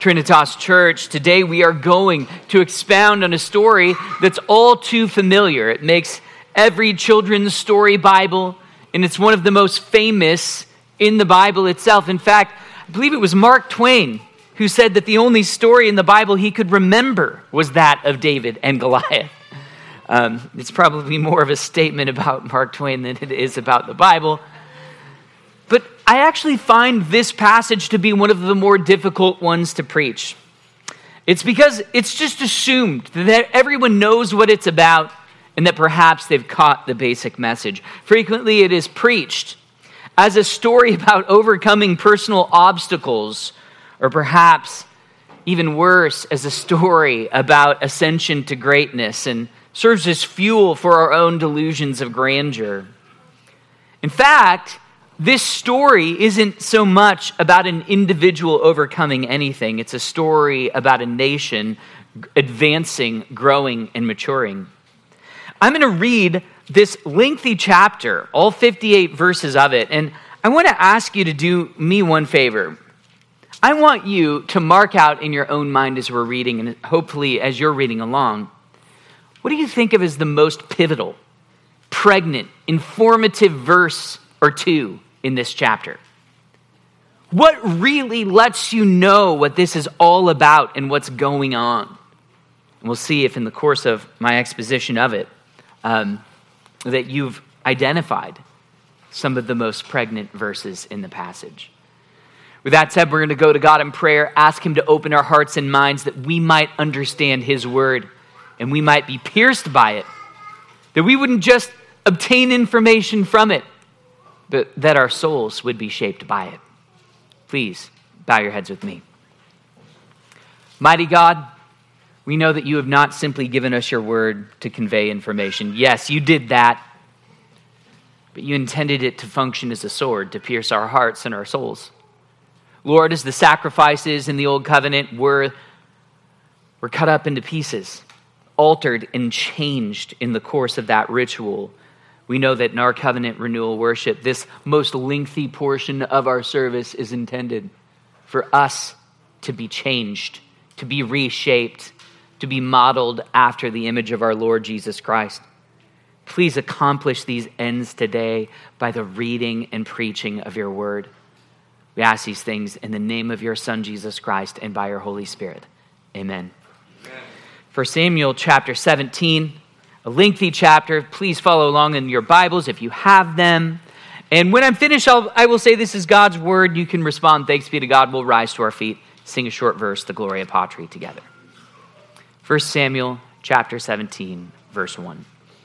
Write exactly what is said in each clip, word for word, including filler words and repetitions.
Trinitas Church, today we are going to expound on a story that's all too familiar. It makes every children's story Bible, and it's one of the most famous in the Bible itself. In fact, I believe it was Mark Twain who said that the only story in the Bible he could remember was that of David and Goliath. Um, it's probably more of a statement about Mark Twain than it is about the Bible. But I actually find this passage to be one of the more difficult ones to preach. It's because it's just assumed that everyone knows what it's about and that perhaps they've caught the basic message. Frequently it is preached as a story about overcoming personal obstacles, or perhaps even worse, as a story about ascension to greatness, and serves as fuel for our own delusions of grandeur. In fact, this story isn't so much about an individual overcoming anything. It's a story about a nation advancing, growing, and maturing. I'm going to read this lengthy chapter, all fifty-eight verses of it, and I want to ask you to do me one favor. I want you to mark out in your own mind as we're reading, and hopefully as you're reading along, what do you think of as the most pivotal, pregnant, informative verse or two in this chapter? What really lets you know what this is all about and what's going on? And we'll see if in the course of my exposition of it, um, that you've identified some of the most pregnant verses in the passage. With that said, we're going to go to God in prayer, ask him to open our hearts and minds that we might understand his word and we might be pierced by it, that we wouldn't just obtain information from it, but that our souls would be shaped by it. Please bow your heads with me. Mighty God, we know that you have not simply given us your word to convey information. Yes, you did that, but you intended it to function as a sword to pierce our hearts and our souls. Lord, as the sacrifices in the old covenant were, were cut up into pieces, altered and changed in the course of that ritual, we know that in our covenant renewal worship, this most lengthy portion of our service is intended for us to be changed, to be reshaped, to be modeled after the image of our Lord Jesus Christ. Please accomplish these ends today by the reading and preaching of your word. We ask these things in the name of your Son, Jesus Christ, and by your Holy Spirit. Amen. Amen. First Samuel chapter seventeen, a lengthy chapter. Please follow along in your Bibles if you have them. And when I'm finished, I'll, I will say this is God's word. You can respond, thanks be to God. We'll rise to our feet, sing a short verse, the Gloria Patri, together. First Samuel chapter seventeen, verse one.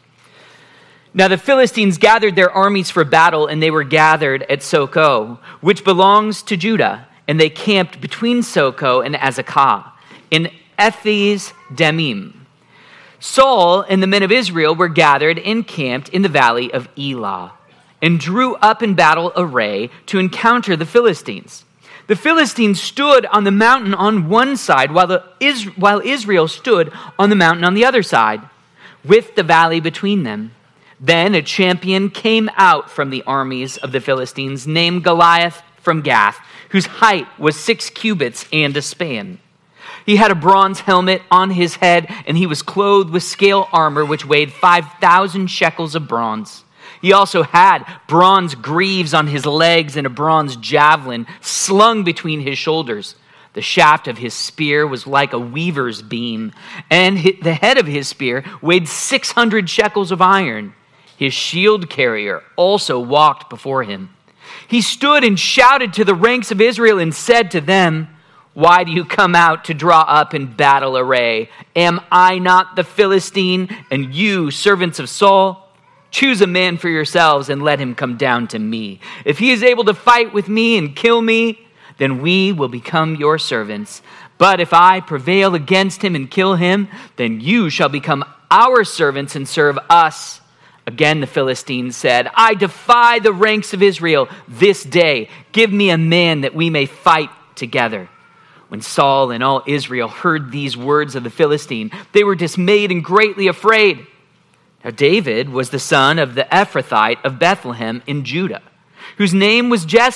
Now the Philistines gathered their armies for battle, and they were gathered at Soko, which belongs to Judah, and they camped between Soko and Azekah, in Ephes Demim. Saul and the men of Israel were gathered and camped in the valley of Elah, and drew up in battle array to encounter the Philistines. The Philistines stood on the mountain on one side, while, the Is- while Israel stood on the mountain on the other side, with the valley between them. Then a champion came out from the armies of the Philistines, named Goliath from Gath, whose height was six cubits and a span. He had a bronze helmet on his head, and he was clothed with scale armor, which weighed five thousand shekels of bronze. He also had bronze greaves on his legs and a bronze javelin slung between his shoulders. The shaft of his spear was like a weaver's beam, and the head of his spear weighed six hundred shekels of iron. His shield carrier also walked before him. He stood and shouted to the ranks of Israel and said to them, "Why do you come out to draw up in battle array? Am I not the Philistine, and you, servants of Saul? Choose a man for yourselves and let him come down to me. If he is able to fight with me and kill me, then we will become your servants. But if I prevail against him and kill him, then you shall become our servants and serve us." Again, the Philistines said, "I defy the ranks of Israel this day. Give me a man that we may fight together." When Saul and all Israel heard these words of the Philistine, they were dismayed and greatly afraid. Now David was the son of the Ephrathite of Bethlehem in Judah, whose name was Jesse,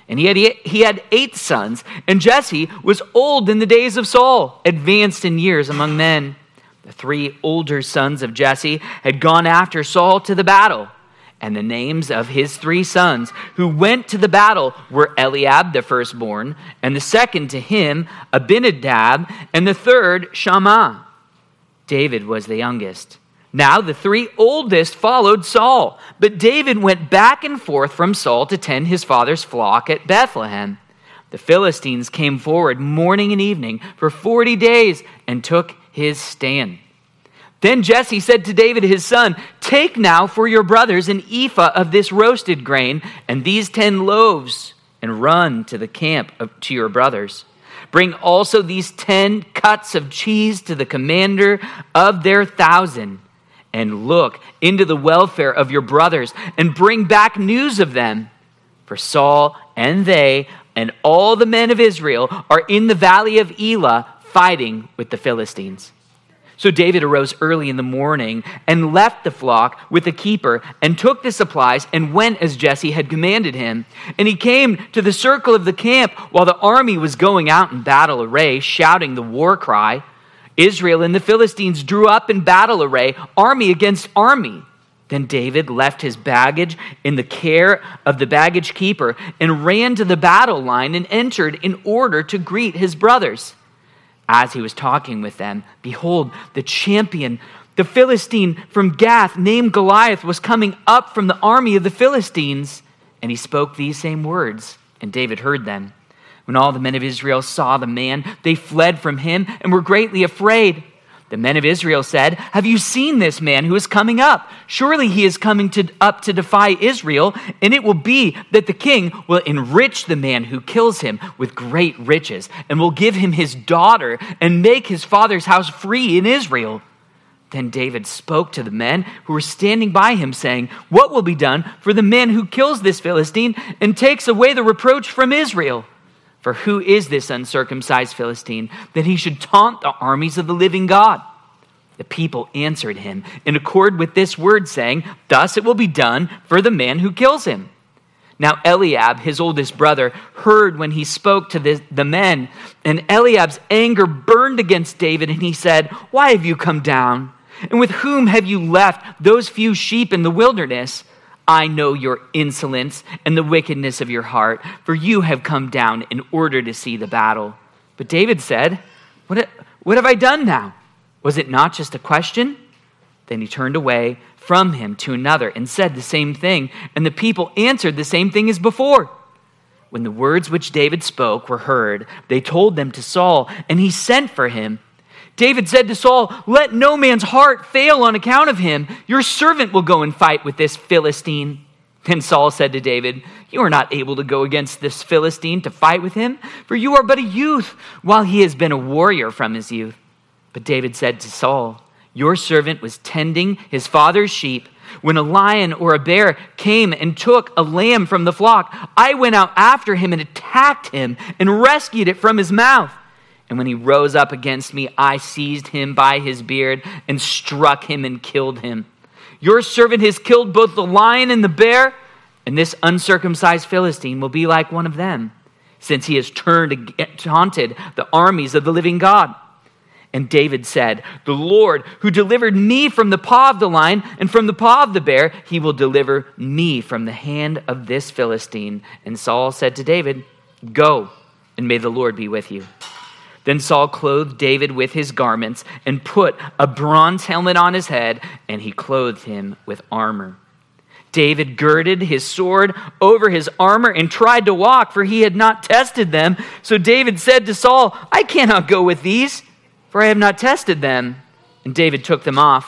And he had, he had eight sons, and Jesse was old in the days of Saul, advanced in years among men. The three older sons of Jesse had gone after Saul to the battle. And the names of his three sons who went to the battle were Eliab, the firstborn, and the second to him, Abinadab, and the third, Shammah. David was the youngest. Now the three oldest followed Saul, but David went back and forth from Saul to tend his father's flock at Bethlehem. The Philistines came forward morning and evening for forty days and took his stand. Then Jesse said to David his son, "Take now for your brothers an ephah of this roasted grain and these ten loaves, and run to the camp of, to your brothers. Bring also these ten cuts of cheese to the commander of their thousand. And look into the welfare of your brothers, and bring back news of them. For Saul and they and all the men of Israel are in the valley of Elah fighting with the Philistines." So David arose early in the morning and left the flock with the keeper and took the supplies and went as Jesse had commanded him. And he came to the circle of the camp while the army was going out in battle array, shouting the war cry. Israel and the Philistines drew up in battle array, army against army. Then David left his baggage in the care of the baggage keeper and ran to the battle line and entered in order to greet his brothers. As he was talking with them, behold, the champion, the Philistine from Gath, named Goliath, was coming up from the army of the Philistines. And he spoke these same words, and David heard them. When all the men of Israel saw the man, they fled from him and were greatly afraid. The men of Israel said, "Have you seen this man who is coming up? Surely he is coming to, up to defy Israel, and it will be that the king will enrich the man who kills him with great riches, and will give him his daughter and make his father's house free in Israel." Then David spoke to the men who were standing by him, saying, "What will be done for the man who kills this Philistine and takes away the reproach from Israel? For who is this uncircumcised Philistine that he should taunt the armies of the living God?" The people answered him in accord with this word, saying, "Thus it will be done for the man who kills him." Now Eliab, his oldest brother, heard when he spoke to the, the men, and Eliab's anger burned against David, and he said, "Why have you come down? And with whom have you left those few sheep in the wilderness? I know your insolence and the wickedness of your heart, for you have come down in order to see the battle." But David said, What, what have I done now? Was it not just a question? Then he turned away from him to another and said the same thing, and the people answered the same thing as before. When the words which David spoke were heard, they told them to Saul, and he sent for him. David said to Saul, "Let no man's heart fail on account of him. Your servant will go and fight with this Philistine." Then Saul said to David, "You are not able to go against this Philistine to fight with him, for you are but a youth, while he has been a warrior from his youth." But David said to Saul, "Your servant was tending his father's sheep. When a lion or a bear came and took a lamb from the flock, I went out after him and attacked him and rescued it from his mouth. And when he rose up against me, I seized him by his beard and struck him and killed him. Your servant has killed both the lion and the bear, and this uncircumcised Philistine will be like one of them, since he has turned taunted the armies of the living God." And David said, "The Lord who delivered me from the paw of the lion and from the paw of the bear, he will deliver me from the hand of this Philistine." And Saul said to David, "Go, and may the Lord be with you." Then Saul clothed David with his garments and put a bronze helmet on his head, and he clothed him with armor. David girded his sword over his armor and tried to walk, for he had not tested them. So David said to Saul, "I cannot go with these, for I have not tested them." And David took them off.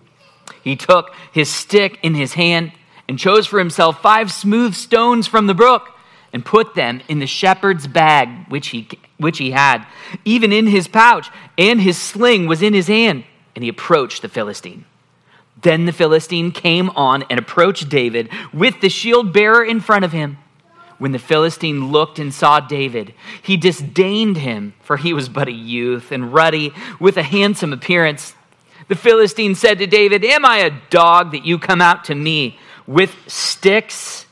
He took his stick in his hand and chose for himself five smooth stones from the brook and put them in the shepherd's bag which he which he had, even in his pouch, and his sling was in his hand, and he approached the Philistine. Then the Philistine came on and approached David with the shield bearer in front of him. When the Philistine looked and saw David, he disdained him, for he was but a youth and ruddy, with a handsome appearance. The Philistine said to David, "Am I a dog that you come out to me with sticks?"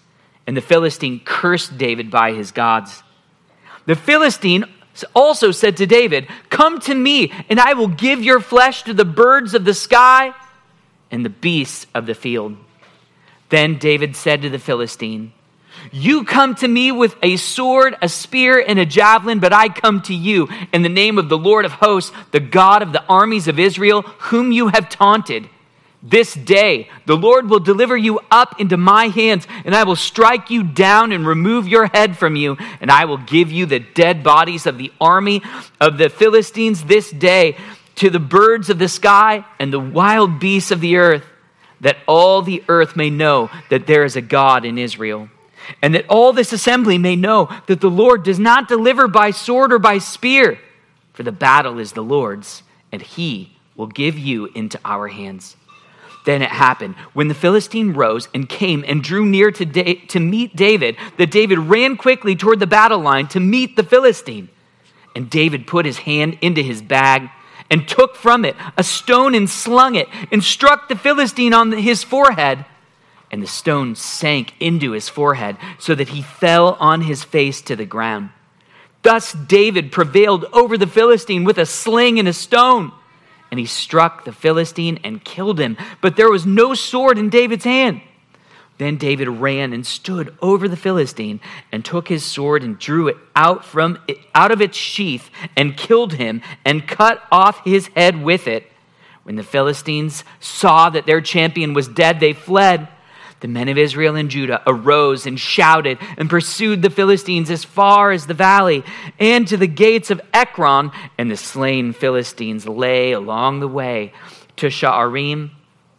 And the Philistine cursed David by his gods. The Philistine also said to David, "Come to me, and I will give your flesh to the birds of the sky and the beasts of the field." Then David said to the Philistine, "You come to me with a sword, a spear, and a javelin, but I come to you in the name of the Lord of hosts, the God of the armies of Israel, whom you have taunted. This day the Lord will deliver you up into my hands, and I will strike you down and remove your head from you, and I will give you the dead bodies of the army of the Philistines this day to the birds of the sky and the wild beasts of the earth, that all the earth may know that there is a God in Israel, and that all this assembly may know that the Lord does not deliver by sword or by spear, for the battle is the Lord's, and he will give you into our hands." Then it happened, when the Philistine rose and came and drew near to, da- to meet David, that David ran quickly toward the battle line to meet the Philistine. And David put his hand into his bag and took from it a stone and slung it and struck the Philistine on his forehead. And the stone sank into his forehead so that he fell on his face to the ground. Thus David prevailed over the Philistine with a sling and a stone. And he struck the Philistine and killed him, but there was no sword in David's hand. Then David ran and stood over the Philistine and took his sword and drew it out from it, out of its sheath and killed him and cut off his head with it. When the Philistines saw that their champion was dead, they fled. The men of Israel and Judah arose and shouted and pursued the Philistines as far as the valley and to the gates of Ekron, and the slain Philistines lay along the way to Sha'arim,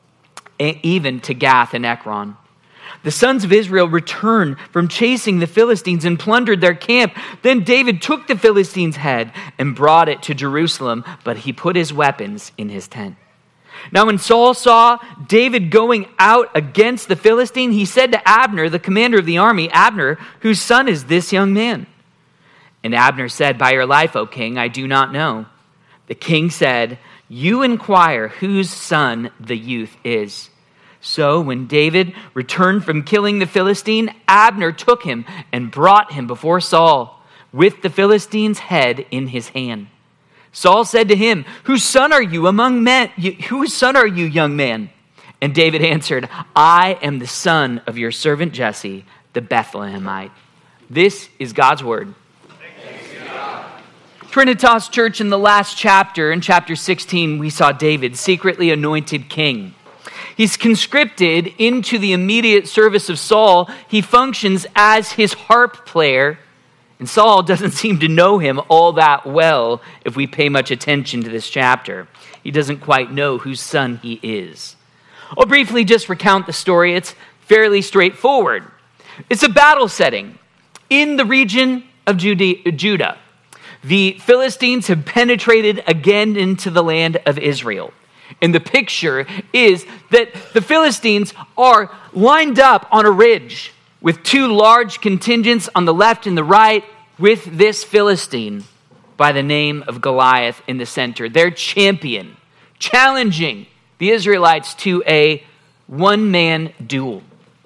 even to Gath and Ekron. The sons of Israel returned from chasing the Philistines and plundered their camp. Then David took the Philistines' head and brought it to Jerusalem, but he put his weapons in his tent. Now when Saul saw David going out against the Philistine, he said to Abner, the commander of the army, "Abner, whose son is this young man?" And Abner said, "By your life, O king, I do not know." The king said, "You inquire whose son the youth is." So when David returned from killing the Philistine, Abner took him and brought him before Saul with the Philistine's head in his hand. Saul said to him, "Whose son are you among men? Whose son are you, young man?" And David answered, "I am the son of your servant Jesse, the Bethlehemite." This is God's word. Trinitas Church, in the last chapter, in chapter sixteen, we saw David, secretly anointed king. He's conscripted into the immediate service of Saul. He functions as his harp player. And Saul doesn't seem to know him all that well if we pay much attention to this chapter. He doesn't quite know whose son he is. I'll briefly just recount the story. It's fairly straightforward. It's a battle setting in the region of Judah. The Philistines have penetrated again into the land of Israel. And the picture is that the Philistines are lined up on a ridge with two large contingents on the left and the right, with this Philistine by the name of Goliath in the center, their champion, challenging the Israelites to a one-man duel.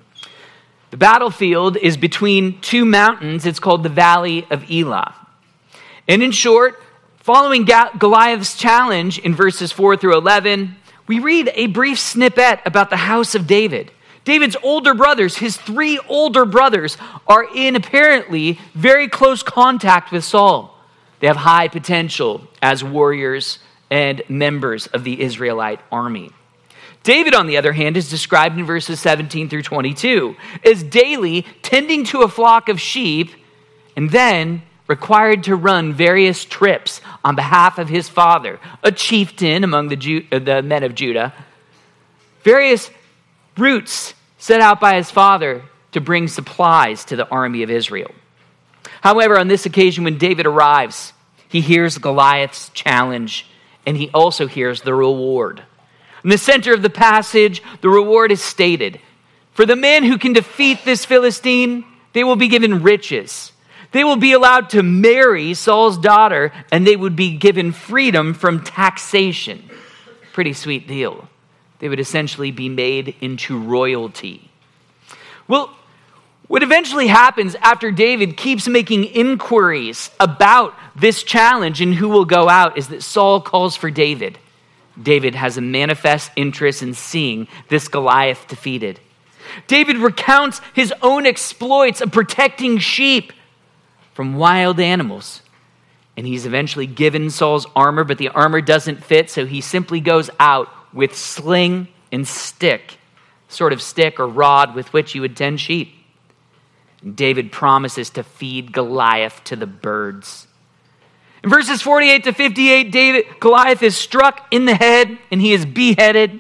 The battlefield is between two mountains. It's called the Valley of Elah. And in short, following Goliath's challenge in verses four through eleven, we read a brief snippet about the house of David. David's older brothers, his three older brothers, are in apparently very close contact with Saul. They have high potential as warriors and members of the Israelite army. David, on the other hand, is described in verses seventeen through twenty-two as daily tending to a flock of sheep and then required to run various trips on behalf of his father, a chieftain among the, Ju- the men of Judah, various routes set out by his father to bring supplies to the army of Israel. However, on this occasion, when David arrives, he hears Goliath's challenge, and he also hears the reward. In the center of the passage, the reward is stated. For the men who can defeat this Philistine, they will be given riches. They will be allowed to marry Saul's daughter, and they would be given freedom from taxation. Pretty sweet deal. They would essentially be made into royalty. Well, What eventually happens after David keeps making inquiries about this challenge and who will go out is that Saul calls for David. David has a manifest interest in seeing this Goliath defeated. David recounts his own exploits of protecting sheep from wild animals. And he's eventually given Saul's armor, but the armor doesn't fit, so he simply goes out with sling and stick, sort of stick or rod with which you would tend sheep. And David promises to feed Goliath to the birds. In verses forty-eight to fifty-eight, David, Goliath is struck in the head and he is beheaded.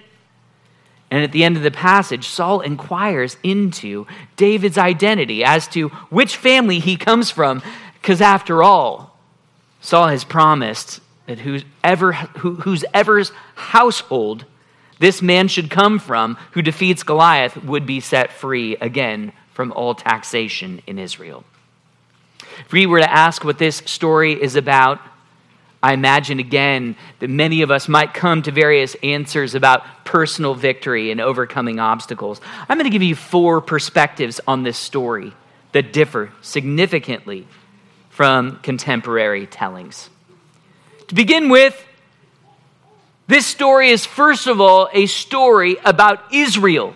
And at the end of the passage, Saul inquires into David's identity as to which family he comes from, because after all, Saul has promised that whoever, who, whosever's household this man should come from who defeats Goliath would be set free again from all taxation in Israel. If we were to ask what this story is about, I imagine again that many of us might come to various answers about personal victory and overcoming obstacles. I'm going to give you four perspectives on this story that differ significantly from contemporary tellings. To begin with, this story is first of all a story about Israel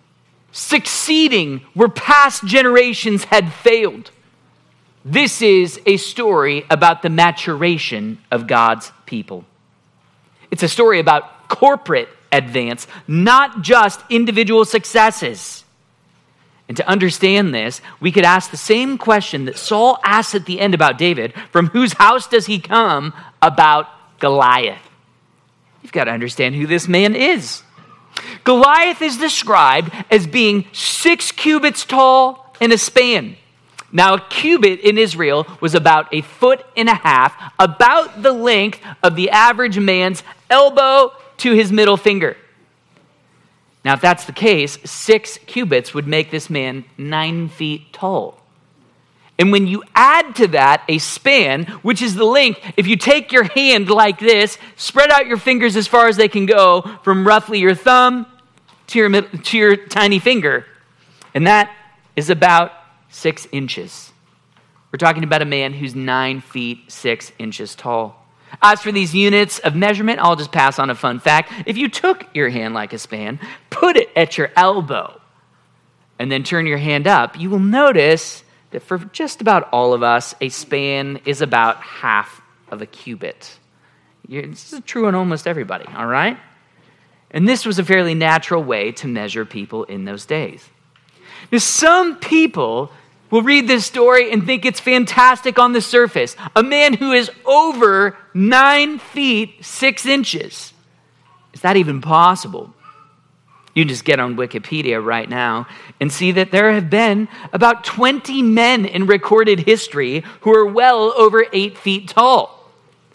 succeeding where past generations had failed. This is a story about the maturation of God's people. It's a story about corporate advance, not just individual successes. And to understand this, we could ask the same question that Saul asks at the end about David: from whose house does he come? About Goliath. You've got to understand who this man is. Goliath is described as being six cubits tall and a span. Now, a cubit in Israel was about a foot and a half, about the length of the average man's elbow to his middle finger. Now, if that's the case, six cubits would make this man nine feet tall. And when you add to that a span, which is the length, if you take your hand like this, spread out your fingers as far as they can go from roughly your thumb to your, to your tiny finger, and that is about six inches. We're talking about a man who's nine feet, six inches tall. As for these units of measurement, I'll just pass on a fun fact. If you took your hand like a span, put it at your elbow, and then turn your hand up, you will notice that for just about all of us, a span is about half of a cubit. This is true on almost everybody, all right? And this was a fairly natural way to measure people in those days. Now, some people will read this story and think it's fantastic on the surface. A man who is over nine feet, six inches. Is that even possible? You can just get on Wikipedia right now and see that there have been about twenty men in recorded history who are well over eight feet tall.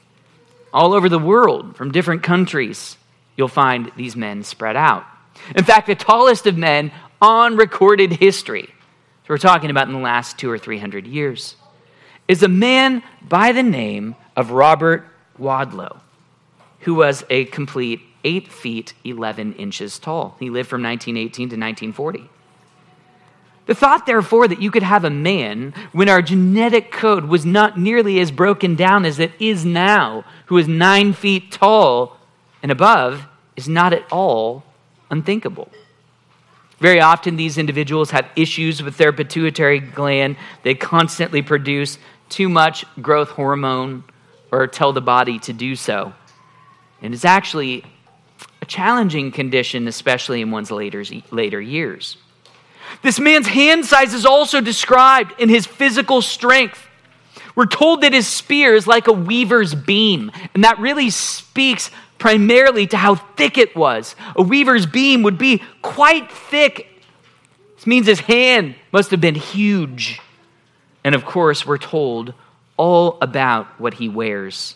All over the world, from different countries, you'll find these men spread out. In fact, the tallest of men on recorded history, so we're talking about in the last two or three hundred years, is a man by the name of Robert Wadlow, who was a complete eight feet, eleven inches tall. He lived from nineteen eighteen to nineteen forty. The thought, therefore, that you could have a man when our genetic code was not nearly as broken down as it is now, who is nine feet tall and above, is not at all unthinkable. Very often, these individuals have issues with their pituitary gland. They constantly produce too much growth hormone or tell the body to do so. And it's actually a challenging condition, especially in one's later, later years. This man's hand size is also described in his physical strength. We're told that his spear is like a weaver's beam, and that really speaks primarily to how thick it was. A weaver's beam would be quite thick. This means his hand must have been huge. And of course, we're told all about what he wears.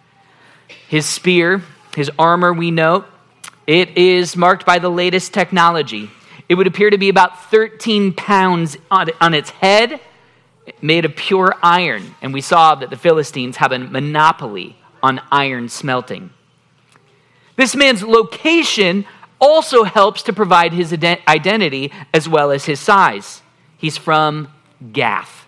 His spear, his armor, we note, it is marked by the latest technology. It would appear to be about thirteen pounds on, on its head, made of pure iron. And we saw that the Philistines have a monopoly on iron smelting. This man's location also helps to provide his identity as well as his size. He's from Gath.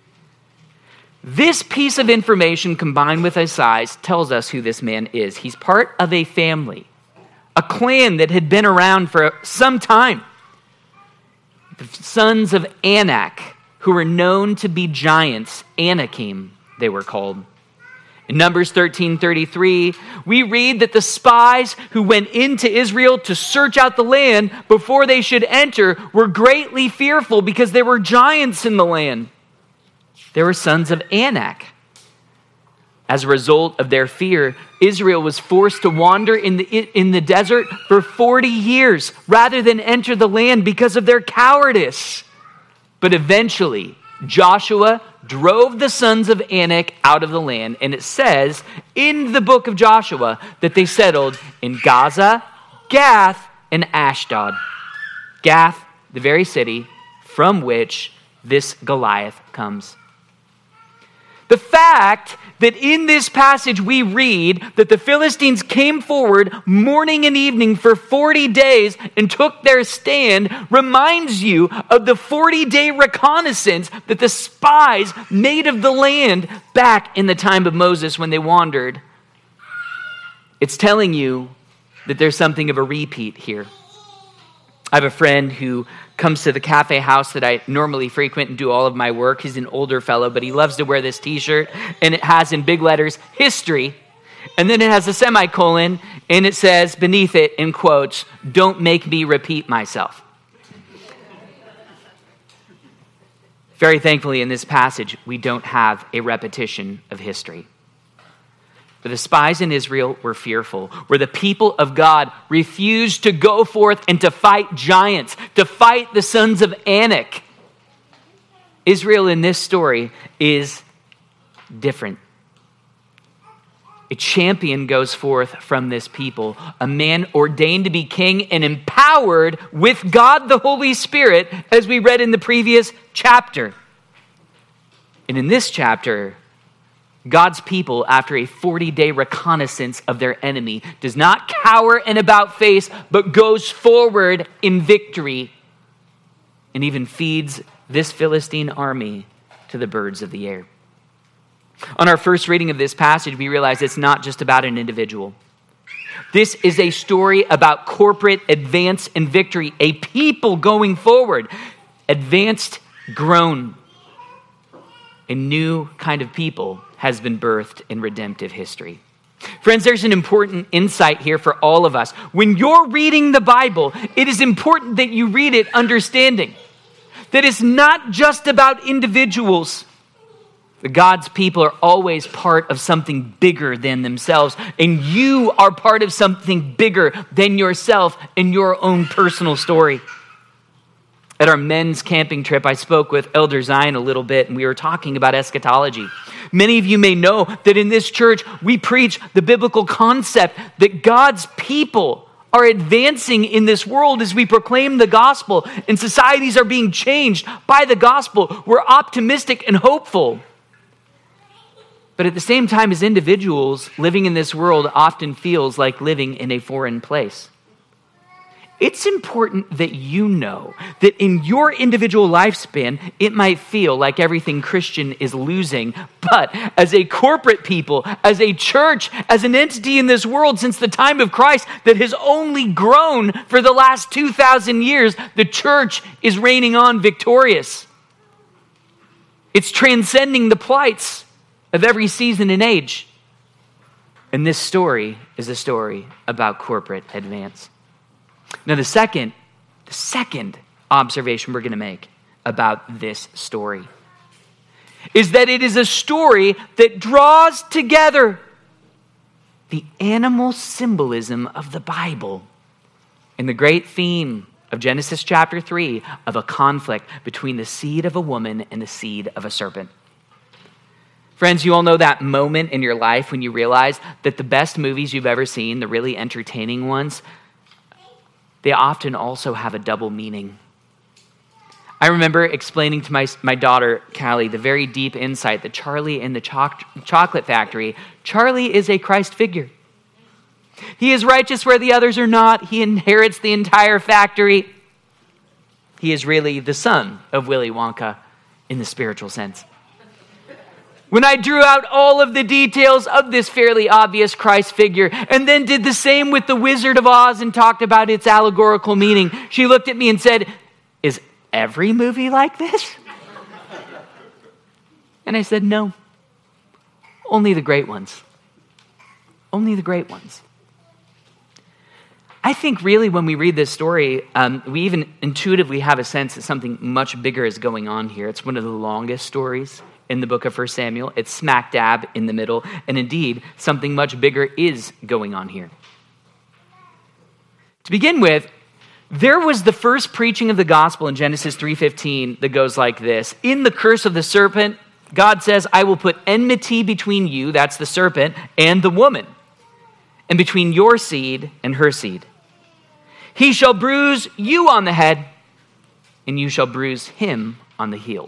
This piece of information combined with his size tells us who this man is. He's part of a family, a clan that had been around for some time. The sons of Anak, who were known to be giants, Anakim, they were called. In Numbers thirteen thirty-three, we read that the spies who went into Israel to search out the land before they should enter were greatly fearful because there were giants in the land. They were sons of Anak. As a result of their fear, Israel was forced to wander in the, in the desert for forty years rather than enter the land because of their cowardice. But eventually, Joshua drove the sons of Anak out of the land, and it says in the book of Joshua that they settled in Gaza, Gath, and Ashdod. Gath, the very city from which this Goliath comes. The fact that in this passage we read that the Philistines came forward morning and evening for forty days and took their stand reminds you of the forty-day reconnaissance that the spies made of the land back in the time of Moses when they wandered. It's telling you that there's something of a repeat here. I have a friend who comes to the cafe house that I normally frequent and do all of my work. He's an older fellow, but he loves to wear this t-shirt, and it has in big letters, history, and then it has a semicolon, and it says beneath it, in quotes, "Don't make me repeat myself." Very thankfully, in this passage, we don't have a repetition of history. But the spies in Israel were fearful, where the people of God refused to go forth and to fight giants, to fight the sons of Anak. Israel in this story is different. A champion goes forth from this people, a man ordained to be king and empowered with God the Holy Spirit, as we read in the previous chapter. And in this chapter, God's people, after a forty-day reconnaissance of their enemy, does not cower and about face, but goes forward in victory and even feeds this Philistine army to the birds of the air. On our first reading of this passage, we realize it's not just about an individual. This is a story about corporate advance and victory, a people going forward, advanced, grown. A new kind of people has been birthed in redemptive history. Friends, there's an important insight here for all of us. When you're reading the Bible, it is important that you read it understanding that it's not just about individuals. God's people are always part of something bigger than themselves, and you are part of something bigger than yourself in your own personal story. At our men's camping trip, I spoke with Elder Zion a little bit, and we were talking about eschatology. Many of you may know that in this church, we preach the biblical concept that God's people are advancing in this world as we proclaim the gospel, and societies are being changed by the gospel. We're optimistic and hopeful. But at the same time, as individuals, living in this world often feels like living in a foreign place. It's important that you know that in your individual lifespan, it might feel like everything Christian is losing. But as a corporate people, as a church, as an entity in this world since the time of Christ that has only grown for the last two thousand years, the church is reigning on victorious. It's transcending the plights of every season and age. And this story is a story about corporate advance. Now, the second, the second observation we're going to make about this story is that it is a story that draws together the animal symbolism of the Bible and the great theme of Genesis chapter three of a conflict between the seed of a woman and the seed of a serpent. Friends, you all know that moment in your life when you realize that the best movies you've ever seen, the really entertaining ones, they often also have a double meaning. I remember explaining to my, my daughter, Callie, the very deep insight that Charlie in the choc- chocolate factory, Charlie is a Christ figure. He is righteous where the others are not. He inherits the entire factory. He is really the son of Willy Wonka in the spiritual sense. When I drew out all of the details of this fairly obvious Christ figure and then did the same with the Wizard of Oz and talked about its allegorical meaning, she looked at me and said, "Is every movie like this?" And I said, "No, only the great ones. Only the great ones." I think really when we read this story, um, we even intuitively have a sense that something much bigger is going on here. It's one of the longest stories in the book of First Samuel. It's smack dab in the middle. And indeed, something much bigger is going on here. To begin with, there was the first preaching of the gospel in Genesis three fifteen that goes like this. In the curse of the serpent, God says, "I will put enmity between you," that's the serpent, "and the woman, and between your seed and her seed. He shall bruise you on the head, and you shall bruise him on the heel."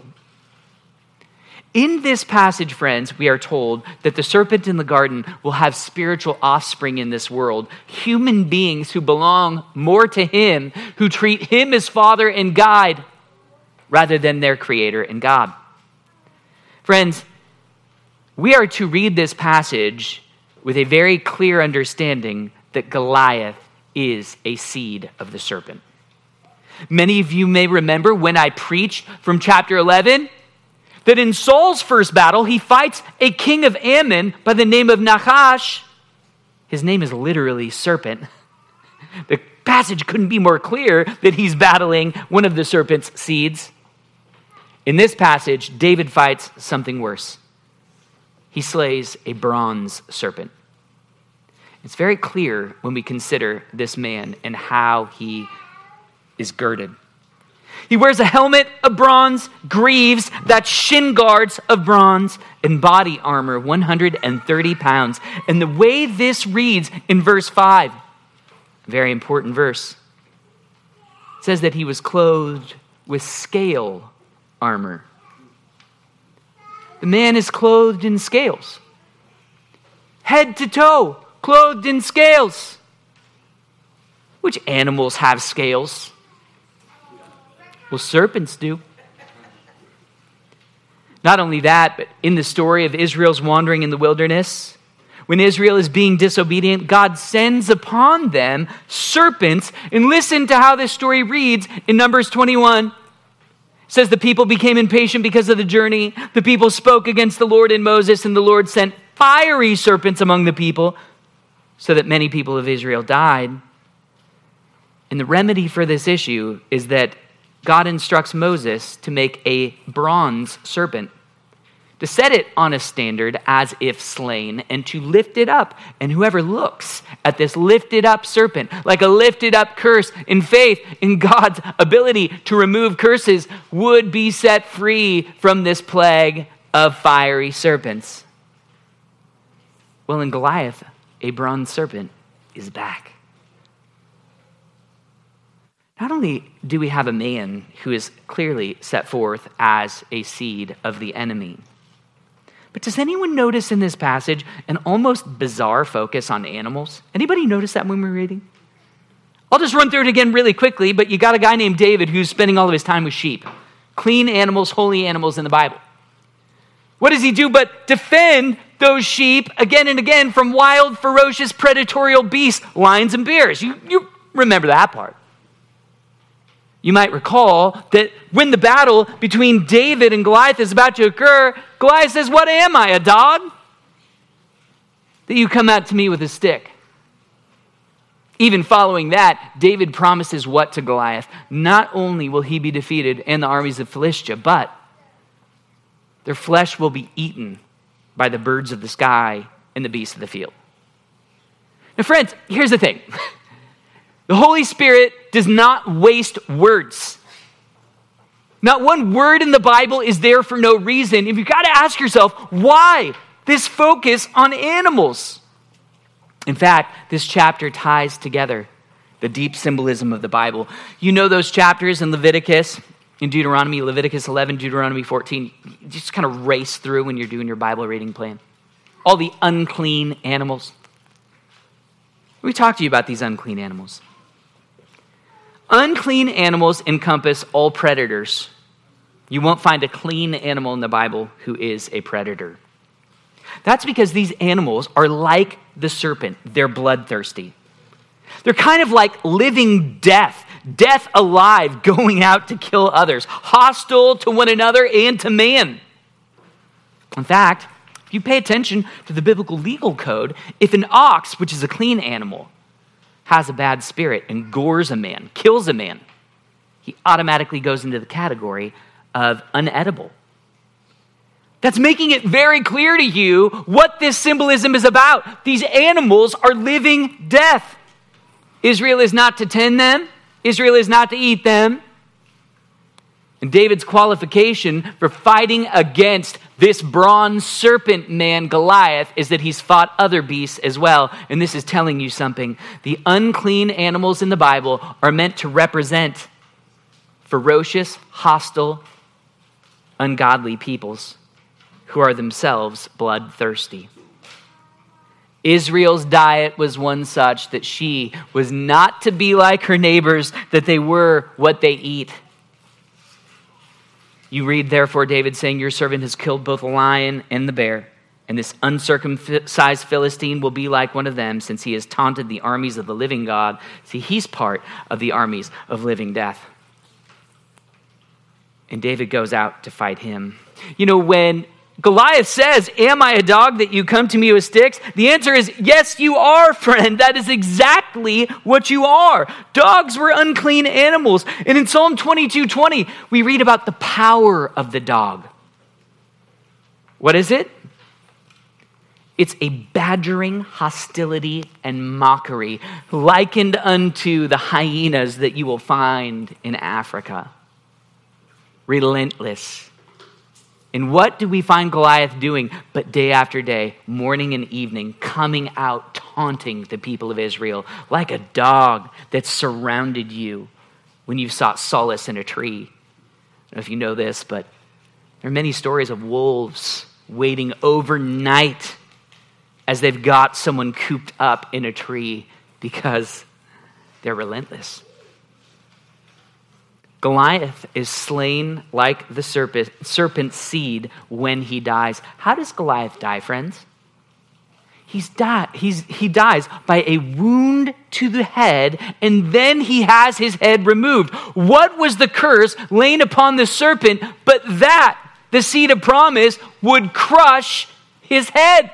In this passage, friends, we are told that the serpent in the garden will have spiritual offspring in this world, human beings who belong more to him, who treat him as father and guide rather than their creator and God. Friends, we are to read this passage with a very clear understanding that Goliath is a seed of the serpent. Many of you may remember when I preached from chapter eleven that in Saul's first battle, he fights a king of Ammon by the name of Nahash. His name is literally serpent. The passage couldn't be more clear that he's battling one of the serpent's seeds. In this passage, David fights something worse. He slays a bronze serpent. It's very clear when we consider this man and how he is girded. He wears a helmet of bronze, greaves, that's shin guards of bronze, and body armor, one hundred thirty pounds. And the way this reads in verse five, a very important verse, it says that he was clothed with scale armor. The man is clothed in scales, head to toe, clothed in scales. Which animals have scales? Well, serpents do. Not only that, but in the story of Israel's wandering in the wilderness, when Israel is being disobedient, God sends upon them serpents. And listen to how this story reads in Numbers twenty-one. It says, "The people became impatient because of the journey. The people spoke against the Lord and Moses, and the Lord sent fiery serpents among the people, so that many people of Israel died." And the remedy for this issue is that God instructs Moses to make a bronze serpent, to set it on a standard as if slain, and to lift it up. And whoever looks at this lifted up serpent, like a lifted up curse in faith in God's ability to remove curses, would be set free from this plague of fiery serpents. Well, in Goliath, a bronze serpent is back. Not only do we have a man who is clearly set forth as a seed of the enemy, but does anyone notice in this passage an almost bizarre focus on animals? Anybody notice that when we're reading? I'll just run through it again really quickly, but you got a guy named David who's spending all of his time with sheep. Clean animals, holy animals in the Bible. What does he do but defend those sheep again and again from wild, ferocious, predatory beasts, lions and bears? You, you remember that part. You might recall that when the battle between David and Goliath is about to occur, Goliath says, "What am I, a dog? That you come out to me with a stick?" Even following that, David promises what to Goliath? Not only will he be defeated and the armies of Philistia, but their flesh will be eaten by the birds of the sky and the beasts of the field. Now, friends, here's the thing. The Holy Spirit does not waste words. Not one word in the Bible is there for no reason. If you've got to ask yourself, why this focus on animals? In fact, this chapter ties together the deep symbolism of the Bible. You know those chapters in Leviticus, in Deuteronomy, Leviticus eleven, Deuteronomy fourteen. You just kind of race through when you're doing your Bible reading plan. All the unclean animals. Let me talk to you about these unclean animals. Unclean animals encompass all predators. You won't find a clean animal in the Bible who is a predator. That's because these animals are like the serpent. They're bloodthirsty. They're kind of like living death, death alive, going out to kill others, hostile to one another and to man. In fact, if you pay attention to the biblical legal code, if an ox, which is a clean animal, has a bad spirit and gores a man, kills a man, he automatically goes into the category of unedible. That's making it very clear to you what this symbolism is about. These animals are living death. Israel is not to tend them. Israel is not to eat them. And David's qualification for fighting against this bronze serpent man, Goliath, is that he's fought other beasts as well. And this is telling you something. The unclean animals in the Bible are meant to represent ferocious, hostile, ungodly peoples who are themselves bloodthirsty. Israel's diet was one such that she was not to be like her neighbors, that they were what they eat. You read, therefore, David saying, your servant has killed both the lion and the bear, and this uncircumcised Philistine will be like one of them, since he has taunted the armies of the living God. See, he's part of the armies of living death. And David goes out to fight him. You know, when Goliath says, am I a dog that you come to me with sticks? The answer is, yes, you are, friend. That is exactly what you are. Dogs were unclean animals. And in Psalm twenty-two twenty, we read about the power of the dog. What is it? It's a badgering hostility and mockery likened unto the hyenas that you will find in Africa. Relentless. And what do we find Goliath doing but day after day, morning and evening, coming out taunting the people of Israel like a dog that surrounded you when you sought solace in a tree? I don't know if you know this, but there are many stories of wolves waiting overnight as they've got someone cooped up in a tree because they're relentless. Goliath is slain like the serpent, serpent seed when he dies. How does Goliath die, friends? He's die, he's, he dies by a wound to the head, and then he has his head removed. What was the curse laying upon the serpent but that the seed of promise would crush his head?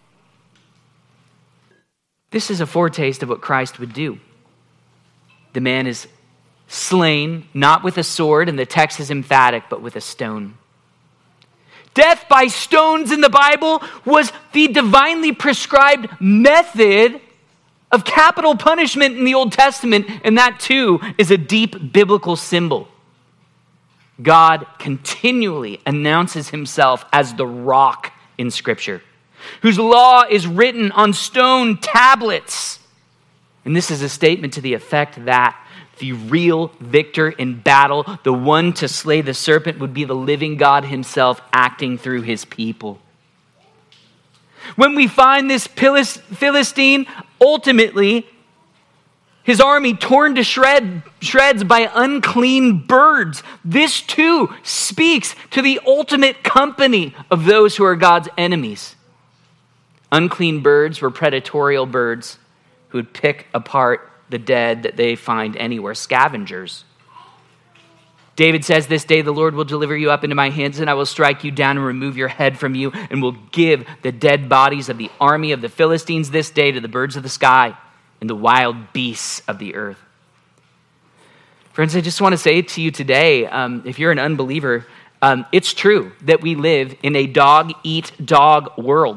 This is a foretaste of what Christ would do. The man is slain, not with a sword, and the text is emphatic, but with a stone. Death by stones in the Bible was the divinely prescribed method of capital punishment in the Old Testament, and that too is a deep biblical symbol. God continually announces himself as the rock in Scripture, whose law is written on stone tablets. And this is a statement to the effect that the real victor in battle, the one to slay the serpent, would be the living God himself acting through his people. When we find this Philistine, ultimately, his army torn to shred, shreds by unclean birds, this too speaks to the ultimate company of those who are God's enemies. Unclean birds were predatorial birds who would pick apart the dead that they find anywhere, scavengers. David says, this day the Lord will deliver you up into my hands, and I will strike you down and remove your head from you, and will give the dead bodies of the army of the Philistines this day to the birds of the sky and the wild beasts of the earth. Friends, I just want to say to you today, um, if you're an unbeliever, um, it's true that we live in a dog-eat-dog world.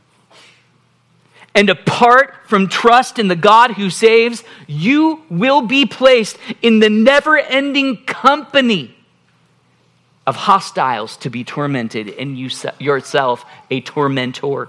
And apart from trust in the God who saves, you will be placed in the never-ending company of hostiles to be tormented, and you yourself a tormentor.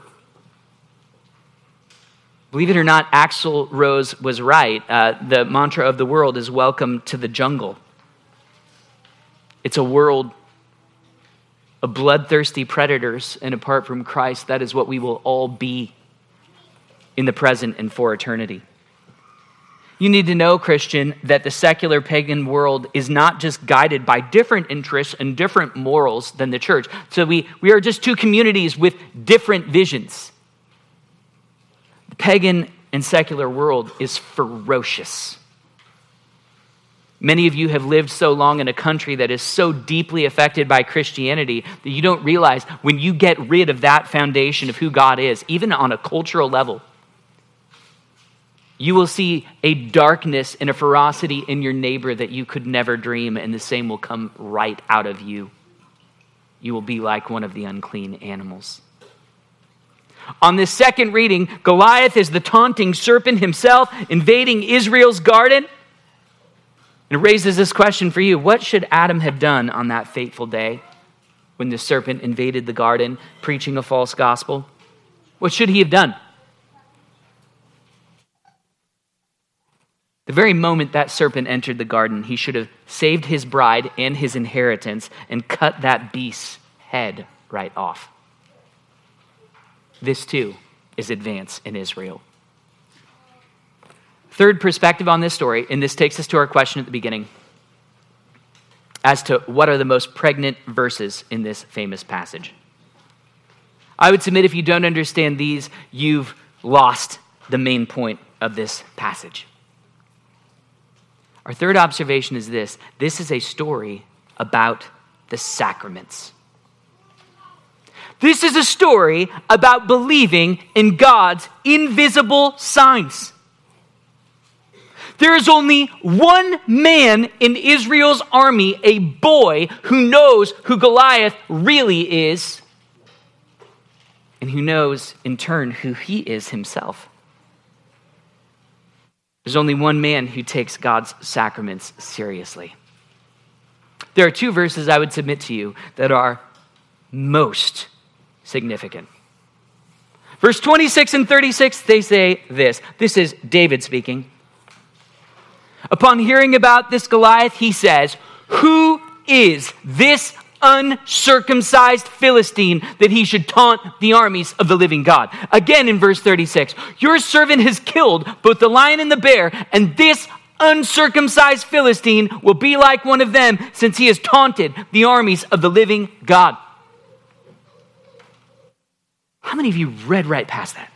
Believe it or not, Axl Rose was right. Uh, the mantra of the world is welcome to the jungle. It's a world of bloodthirsty predators, and apart from Christ, that is what we will all be in the present and for eternity. You need to know, Christian, that the secular pagan world is not just guided by different interests and different morals than the church. So we, we are just two communities with different visions. The pagan and secular world is ferocious. Many of you have lived so long in a country that is so deeply affected by Christianity that you don't realize when you get rid of that foundation of who God is, even on a cultural level, you will see a darkness and a ferocity in your neighbor that you could never dream, and the same will come right out of you. You will be like one of the unclean animals. On this second reading, Goliath is the taunting serpent himself invading Israel's garden. And it raises this question for you. What should Adam have done on that fateful day when the serpent invaded the garden preaching a false gospel? What should he have done? The very moment that serpent entered the garden, he should have saved his bride and his inheritance and cut that beast's head right off. This too is advance in Israel. Third perspective on this story, and this takes us to our question at the beginning, as to what are the most pregnant verses in this famous passage. I would submit if you don't understand these, you've lost the main point of this passage. Our third observation is this. This is a story about the sacraments. This is a story about believing in God's invisible signs. There is only one man in Israel's army, a boy who knows who Goliath really is, and who knows in turn who he is himself. There's only one man who takes God's sacraments seriously. There are two verses I would submit to you that are most significant. Verse twenty-six and thirty-six, they say this. This is David speaking. Upon hearing about this Goliath, he says, "Who is this uncircumcised Philistine that he should taunt the armies of the living God?" Again in verse thirty-six, "Your servant has killed both the lion and the bear, and this uncircumcised Philistine will be like one of them, since he has taunted the armies of the living God." How many of you read right past that?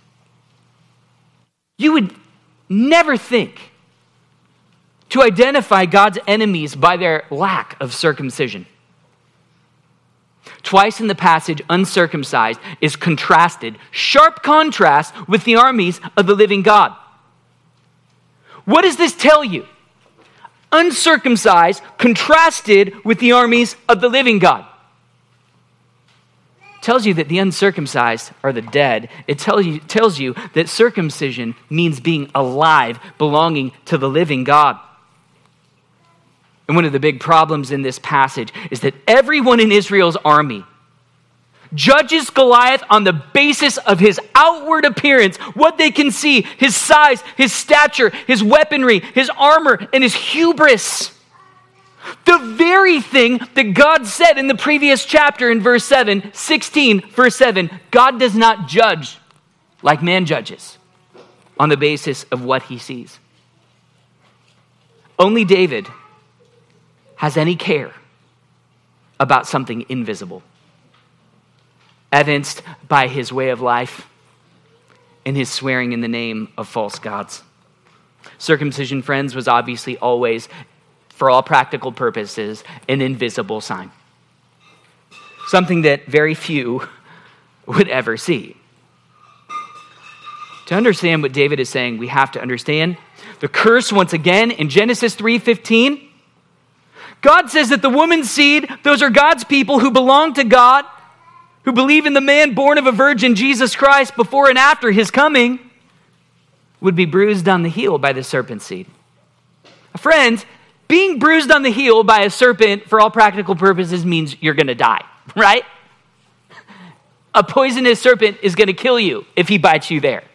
You would never think to identify God's enemies by their lack of circumcision. Twice in the passage, uncircumcised is contrasted, sharp contrast with the armies of the living God. What does this tell you? Uncircumcised contrasted with the armies of the living God. It tells you that the uncircumcised are the dead. It tells you, tells you that circumcision means being alive, belonging to the living God. And one of the big problems in this passage is that everyone in Israel's army judges Goliath on the basis of his outward appearance, what they can see, his size, his stature, his weaponry, his armor, and his hubris. The very thing that God said in the previous chapter in verse seven, sixteen, verse seven, God does not judge like man judges on the basis of what he sees. Only David has any care about something invisible, evidenced by his way of life and his swearing in the name of false gods. Circumcision, friends, was obviously always, for all practical purposes, an invisible sign. Something that very few would ever see. To understand what David is saying, we have to understand the curse once again in Genesis three fifteen. God says that the woman's seed, those are God's people who belong to God, who believe in the man born of a virgin, Jesus Christ, before and after his coming, would be bruised on the heel by the serpent's seed. Friends, being bruised on the heel by a serpent, for all practical purposes, means you're going to die, right? A poisonous serpent is going to kill you if he bites you there.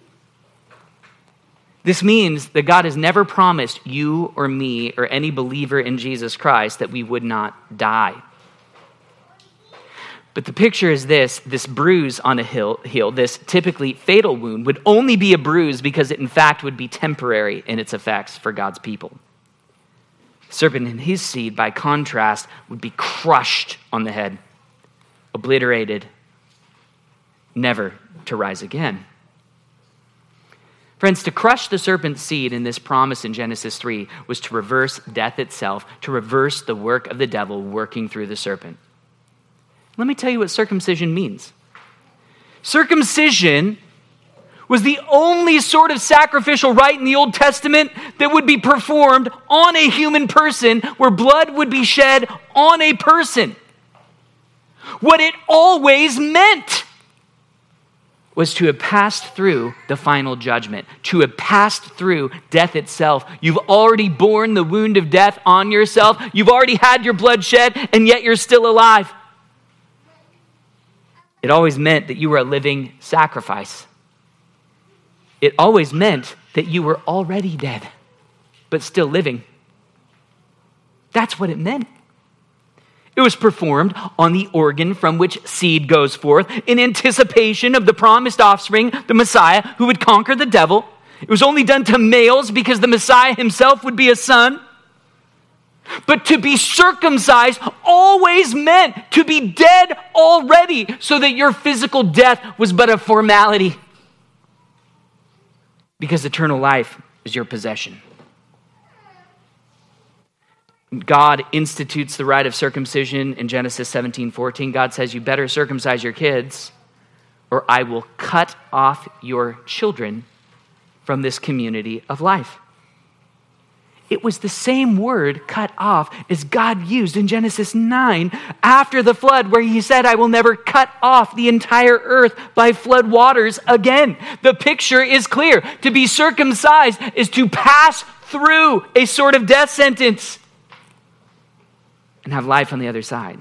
This means that God has never promised you or me or any believer in Jesus Christ that we would not die. But the picture is this: this bruise on a heel, heel, this typically fatal wound, would only be a bruise because it in fact would be temporary in its effects for God's people. The serpent and his seed, by contrast, would be crushed on the head, obliterated, never to rise again. Friends, to crush the serpent's seed in this promise in Genesis three was to reverse death itself, to reverse the work of the devil working through the serpent. Let me tell you what circumcision means. Circumcision was the only sort of sacrificial rite in the Old Testament that would be performed on a human person, where blood would be shed on a person. What it always meant was to have passed through the final judgment, to have passed through death itself. You've already borne the wound of death on yourself. You've already had your blood shed, and yet you're still alive. It always meant that you were a living sacrifice. It always meant that you were already dead, but still living. That's what it meant. It was performed on the organ from which seed goes forth in anticipation of the promised offspring, the Messiah, who would conquer the devil. It was only done to males because the Messiah himself would be a son. But to be circumcised always meant to be dead already, so that your physical death was but a formality, because eternal life is your possession. God institutes the rite of circumcision in Genesis seventeen fourteen. God says, you better circumcise your kids, or I will cut off your children from this community of life. It was the same word, cut off, as God used in Genesis nine after the flood, where he said, I will never cut off the entire earth by flood waters again. The picture is clear. To be circumcised is to pass through a sort of death sentence and have life on the other side.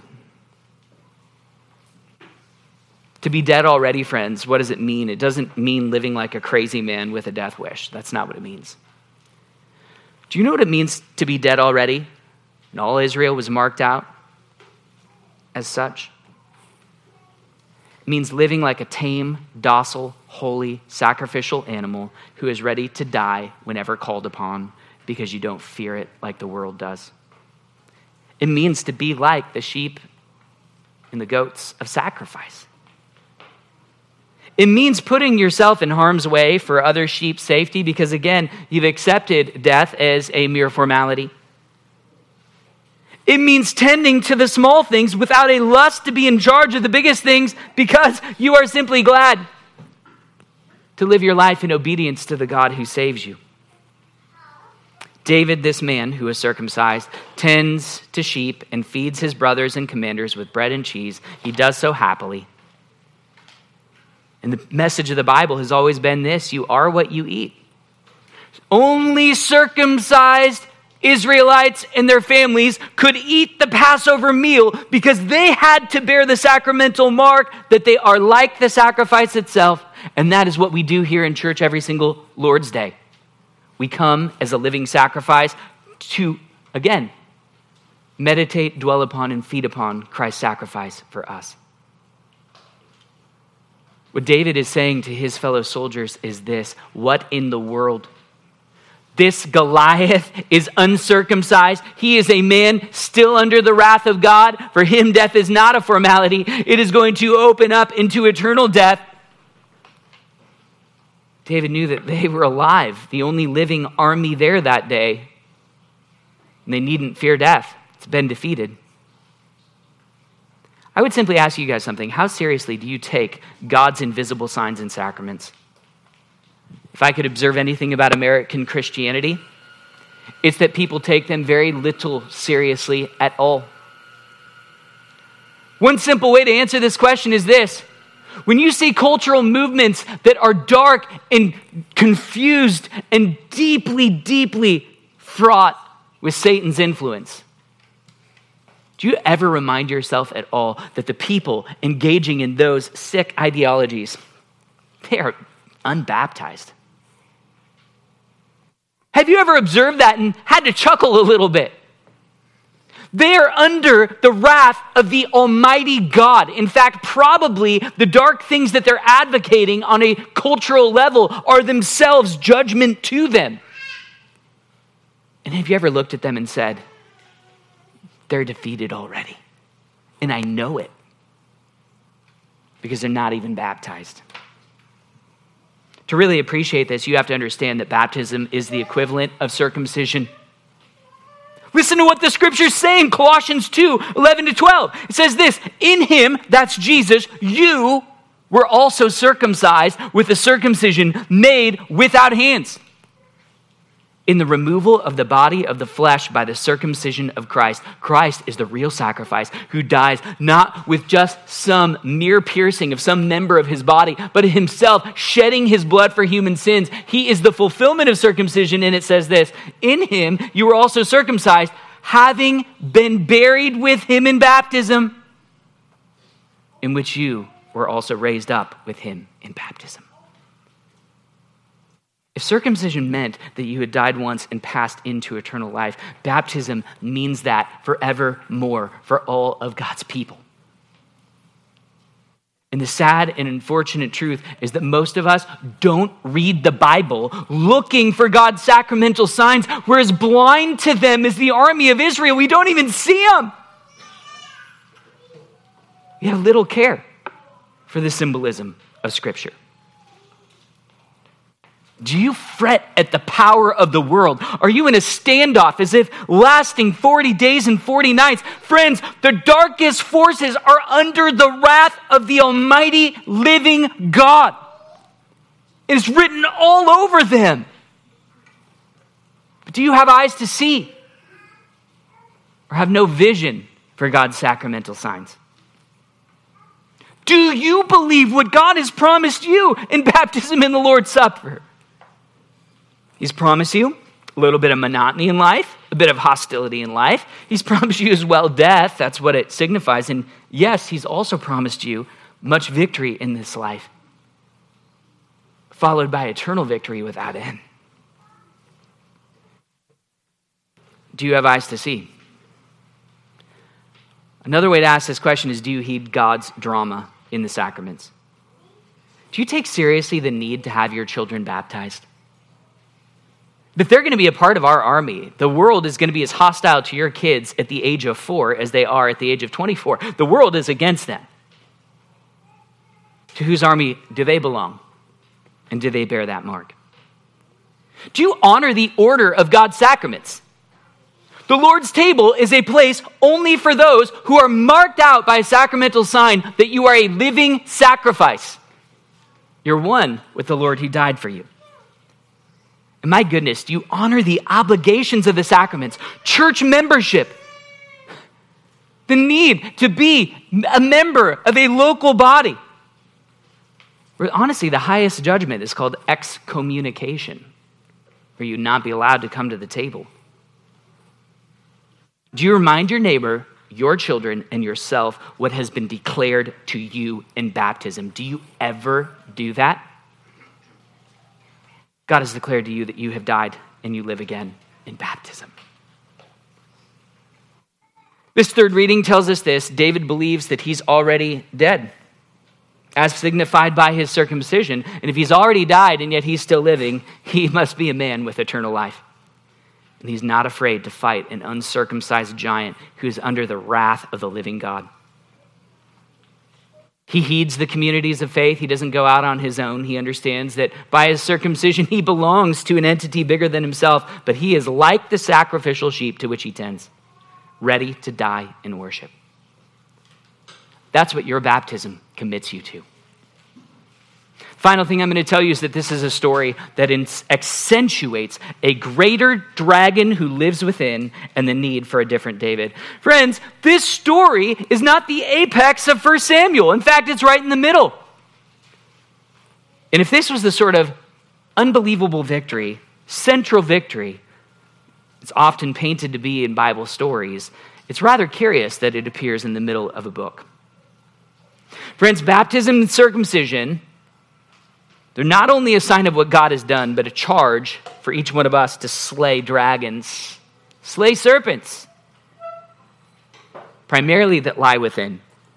To be dead already, friends, what does it mean? It doesn't mean living like a crazy man with a death wish. That's not what it means. Do you know what it means to be dead already? And all Israel was marked out as such. It means living like a tame, docile, holy, sacrificial animal who is ready to die whenever called upon, because you don't fear it like the world does. It means to be like the sheep and the goats of sacrifice. It means putting yourself in harm's way for other sheep's safety, because again, you've accepted death as a mere formality. It means tending to the small things without a lust to be in charge of the biggest things, because you are simply glad to live your life in obedience to the God who saves you. David, this man who is circumcised, tends to sheep and feeds his brothers and commanders with bread and cheese. He does so happily. And the message of the Bible has always been this: you are what you eat. Only circumcised Israelites and their families could eat the Passover meal, because they had to bear the sacramental mark that they are like the sacrifice itself. And that is what we do here in church every single Lord's Day. We come as a living sacrifice to, again, meditate, dwell upon, and feed upon Christ's sacrifice for us. What David is saying to his fellow soldiers is this: what in the world? This Goliath is uncircumcised. He is a man still under the wrath of God. For him, death is not a formality. It is going to open up into eternal death. David knew that they were alive, the only living army there that day. And they needn't fear death. It's been defeated. I would simply ask you guys something. How seriously do you take God's invisible signs and sacraments? If I could observe anything about American Christianity, it's that people take them very little seriously at all. One simple way to answer this question is this: when you see cultural movements that are dark and confused and deeply, deeply fraught with Satan's influence, do you ever remind yourself at all that the people engaging in those sick ideologies, they are unbaptized? Have you ever observed that and had to chuckle a little bit? They are under the wrath of the Almighty God. In fact, probably the dark things that they're advocating on a cultural level are themselves judgment to them. And have you ever looked at them and said, they're defeated already? And I know it because they're not even baptized. To really appreciate this, you have to understand that baptism is the equivalent of circumcision. Listen to what the scriptures say in Colossians two, eleven to twelve. It says this, in him, that's Jesus, you were also circumcised with a circumcision made without hands, in the removal of the body of the flesh by the circumcision of Christ. Christ is the real sacrifice who dies not with just some mere piercing of some member of his body, but himself shedding his blood for human sins. He is the fulfillment of circumcision, and it says this, in him you were also circumcised, having been buried with him in baptism, in which you were also raised up with him in baptism. If circumcision meant that you had died once and passed into eternal life, baptism means that forevermore for all of God's people. And the sad and unfortunate truth is that most of us don't read the Bible looking for God's sacramental signs. We're as blind to them as the army of Israel. We don't even see them. We have little care for the symbolism of Scripture. Do you fret at the power of the world? Are you in a standoff as if lasting forty days and forty nights? Friends, the darkest forces are under the wrath of the Almighty living God. It is written all over them. But do you have eyes to see? Or have no vision for God's sacramental signs? Do you believe what God has promised you in baptism and the Lord's Supper? He's promised you a little bit of monotony in life, a bit of hostility in life. He's promised you as well death. That's what it signifies. And yes, he's also promised you much victory in this life, followed by eternal victory without end. Do you have eyes to see? Another way to ask this question is, do you heed God's drama in the sacraments? Do you take seriously the need to have your children baptized? If they're going to be a part of our army, the world is going to be as hostile to your kids at the age of four as they are at the age of twenty-four. The world is against them. To whose army do they belong? And do they bear that mark? Do you honor the order of God's sacraments? The Lord's table is a place only for those who are marked out by a sacramental sign that you are a living sacrifice. You're one with the Lord who died for you. And my goodness, do you honor the obligations of the sacraments? Church membership. The need to be a member of a local body. Honestly, the highest judgment is called excommunication, where you not be allowed to come to the table. Do you remind your neighbor, your children, and yourself what has been declared to you in baptism? Do you ever do that? God has declared to you that you have died and you live again in baptism. This third reading tells us this. David believes that he's already dead, as signified by his circumcision. And if he's already died and yet he's still living, he must be a man with eternal life. And he's not afraid to fight an uncircumcised giant who is under the wrath of the living God. He heeds the communities of faith. He doesn't go out on his own. He understands that by his circumcision, he belongs to an entity bigger than himself, but he is like the sacrificial sheep to which he tends, ready to die in worship. That's what your baptism commits you to. Final thing I'm going to tell you is that this is a story that accentuates a greater dragon who lives within and the need for a different David. Friends, this story is not the apex of First Samuel. In fact, it's right in the middle. And if this was the sort of unbelievable victory, central victory, it's often painted to be in Bible stories, it's rather curious that it appears in the middle of a book. Friends, baptism and circumcision, they're not only a sign of what God has done, but a charge for each one of us to slay dragons, slay serpents. primarily that lie within.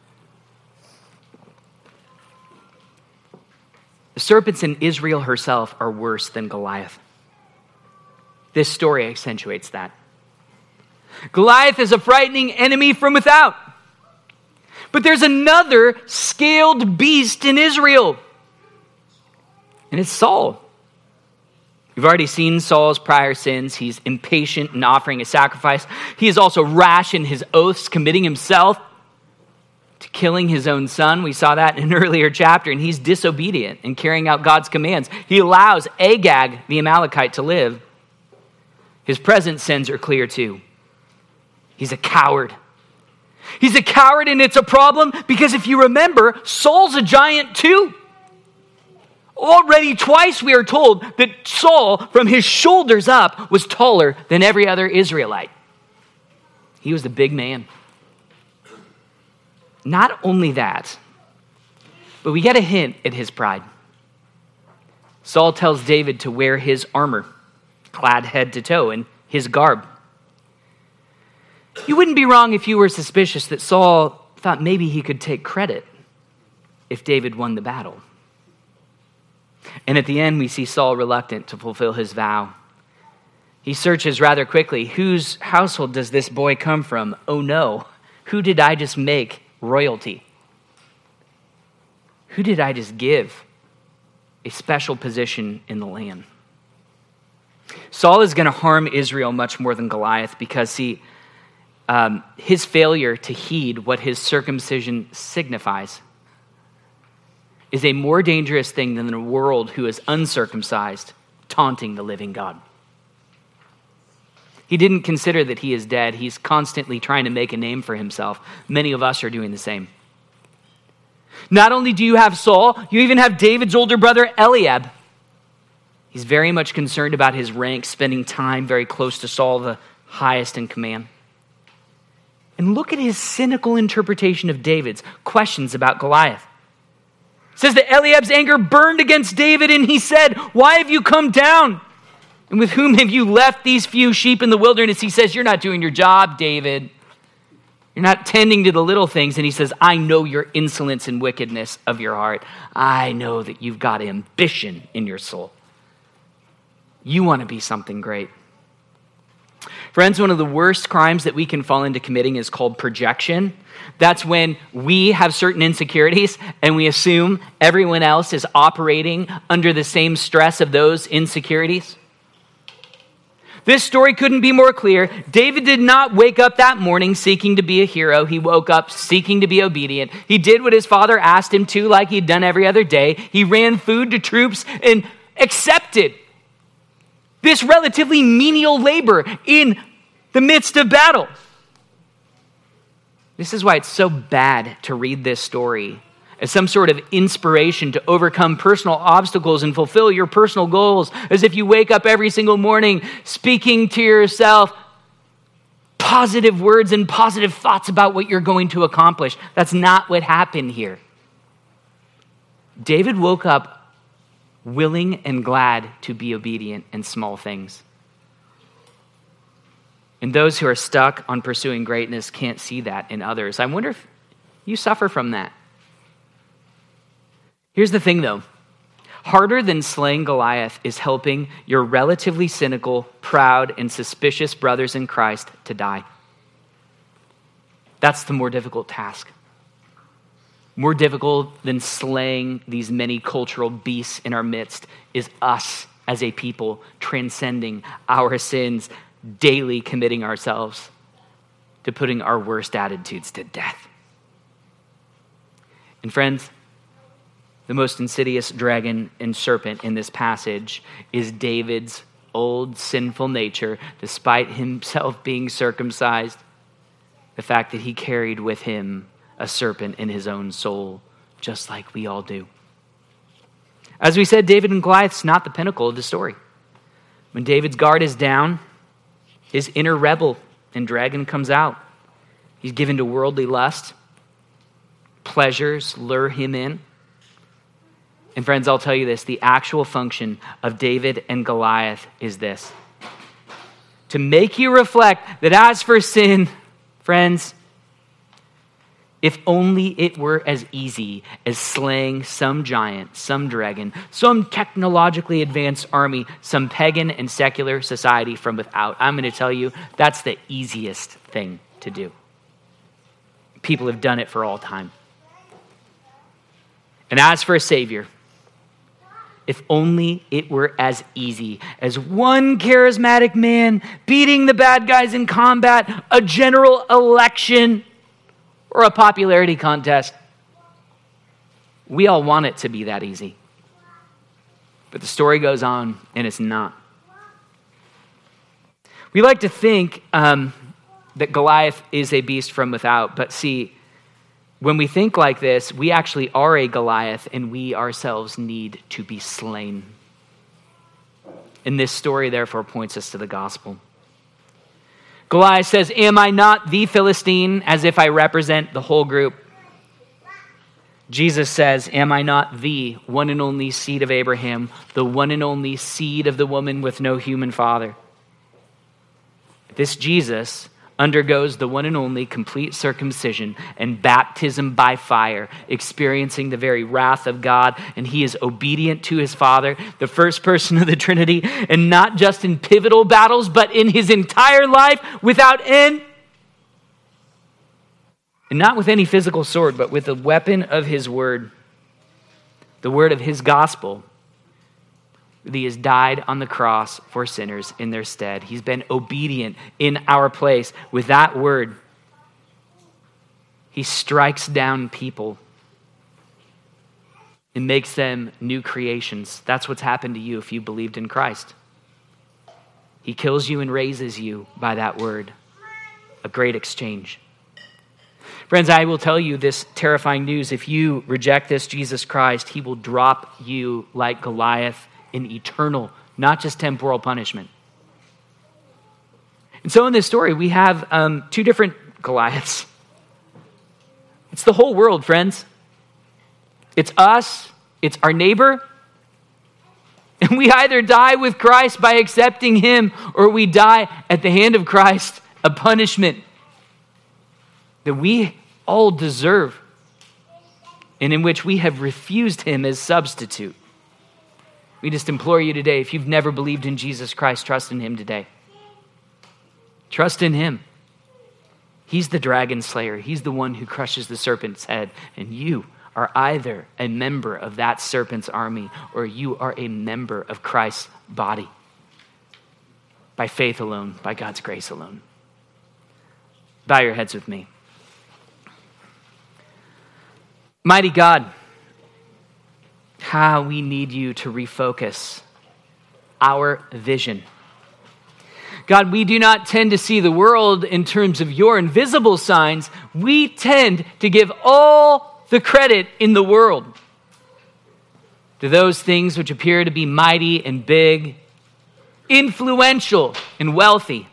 The serpents in Israel herself are worse than Goliath. This story accentuates that. Goliath is a frightening enemy from without. But there's another scaled beast in Israel. And it's Saul. We've already seen Saul's prior sins. He's impatient in offering a sacrifice. He is also rash in his oaths, committing himself to killing his own son. We saw that in an earlier chapter. And he's disobedient in carrying out God's commands. He allows Agag, the Amalekite, to live. His present sins are clear too. He's a coward. He's a coward, and it's a problem because if you remember, Saul's a giant too. Already twice we are told that Saul, from his shoulders up, was taller than every other Israelite. He was the big man. Not only that, but we get a hint at his pride. Saul tells David to wear his armor, clad head to toe in his garb. You wouldn't be wrong if you were suspicious that Saul thought maybe he could take credit if David won the battle. And at the end, we see Saul reluctant to fulfill his vow. He searches rather quickly. Whose household does this boy come from? Oh no, who did I just make royalty? Who did I just give a special position in the land? Saul is going to harm Israel much more than Goliath because he, um, his failure to heed what his circumcision signifies is a more dangerous thing than the world who is uncircumcised taunting the living God. He didn't consider that he is dead. He's constantly trying to make a name for himself. Many of us are doing the same. Not only do you have Saul, you even have David's older brother, Eliab. He's very much concerned about his rank, spending time very close to Saul, the highest in command. And look at his cynical interpretation of David's questions about Goliath. It says that Eliab's anger burned against David, and he said, "Why have you come down? And with whom have you left these few sheep in the wilderness?" He says, "You're not doing your job, David. You're not tending to the little things." And he says, "I know your insolence and wickedness of your heart. I know that you've got ambition in your soul. You want to be something great." Friends, one of the worst crimes that we can fall into committing is called projection. That's when we have certain insecurities and we assume everyone else is operating under the same stress of those insecurities. This story couldn't be more clear. David did not wake up that morning seeking to be a hero. He woke up seeking to be obedient. He did what his father asked him to, like he'd done every other day. He ran food to troops and accepted this relatively menial labor in the midst of battle. This is why it's so bad to read this story as some sort of inspiration to overcome personal obstacles and fulfill your personal goals, as if you wake up every single morning speaking to yourself positive words and positive thoughts about what you're going to accomplish. That's not what happened here. David woke up willing and glad to be obedient in small things. And those who are stuck on pursuing greatness can't see that in others. I wonder if you suffer from that. Here's the thing, though. Harder than slaying Goliath is helping your relatively cynical, proud, and suspicious brothers in Christ to die. That's the more difficult task. More difficult than slaying these many cultural beasts in our midst is us as a people transcending our sins, daily committing ourselves to putting our worst attitudes to death. And friends, the most insidious dragon and serpent in this passage is David's old sinful nature, despite himself being circumcised, the fact that he carried with him a serpent in his own soul, just like we all do. As we said, David and Goliath's not the pinnacle of the story. When David's guard is down, his inner rebel and dragon comes out. He's given to worldly lust. Pleasures lure him in. And friends, I'll tell you this, the actual function of David and Goliath is this: to make you reflect that as for sin, friends, If only it were as easy as slaying some giant, some dragon, some technologically advanced army, some pagan and secular society from without. I'm going to tell you, that's the easiest thing to do. People have done it for all time. And as for a savior, if only it were as easy as one charismatic man beating the bad guys in combat, a general election, or a popularity contest. We all want it to be that easy. But the story goes on, and it's not. We like to think um, that Goliath is a beast from without, but see, when we think like this, we actually are a Goliath, and we ourselves need to be slain. And this story, therefore, points us to the gospel. Goliath says, "Am I not the Philistine?" as if I represent the whole group. Jesus says, "Am I not the one and only seed of Abraham, the one and only seed of the woman with no human father?" This Jesus undergoes the one and only complete circumcision and baptism by fire, experiencing the very wrath of God, and he is obedient to his Father, the first person of the Trinity, and not just in pivotal battles, but in his entire life without end. And not with any physical sword, but with the weapon of his word, the word of his gospel. He has died on the cross for sinners in their stead. He's been obedient in our place. With that word, he strikes down people and makes them new creations. That's what's happened to you if you believed in Christ. He kills you and raises you by that word. A great exchange. Friends, I will tell you this terrifying news. If you reject this Jesus Christ, he will drop you like Goliath in eternal, not just temporal punishment. And so in this story, we have um, two different Goliaths. It's the whole world, friends. It's us, it's our neighbor, and we either die with Christ by accepting him, or we die at the hand of Christ, a punishment that we all deserve, and in which we have refused him as substitute. We just implore you today, if you've never believed in Jesus Christ, trust in him today. Trust in him. He's the dragon slayer. He's the one who crushes the serpent's head. And you are either a member of that serpent's army, or you are a member of Christ's body. By faith alone, by God's grace alone. Bow your heads with me. Mighty God, how we need you to refocus our vision. God, we do not tend to see the world in terms of your invisible signs. We tend to give all the credit in the world to those things which appear to be mighty and big, influential and wealthy.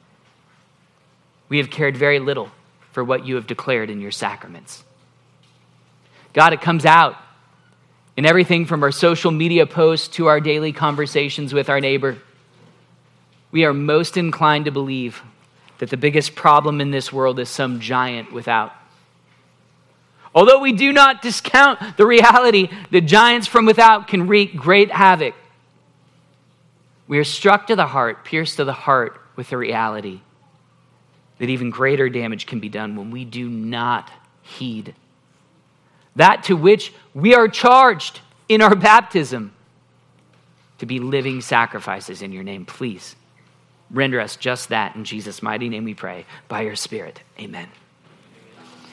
We have cared very little for what you have declared in your sacraments. God, it comes out in everything from our social media posts to our daily conversations with our neighbor. We are most inclined to believe that the biggest problem in this world is some giant without. Although we do not discount the reality that giants from without can wreak great havoc, we are struck to the heart, pierced to the heart with the reality that even greater damage can be done when we do not heed that to which we are charged in our baptism, to be living sacrifices in your name. Please render us just that. In Jesus' mighty name we pray, by your Spirit. Amen.